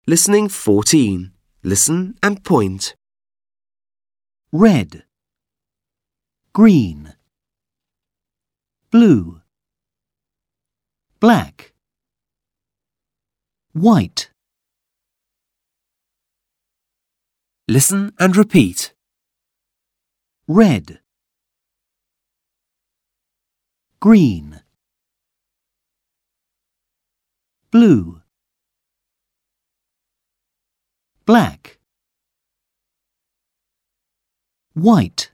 Listening 14. Listen and point. Red, green, blue, black, white. Listen and repeat. Red, green, blue, black, white.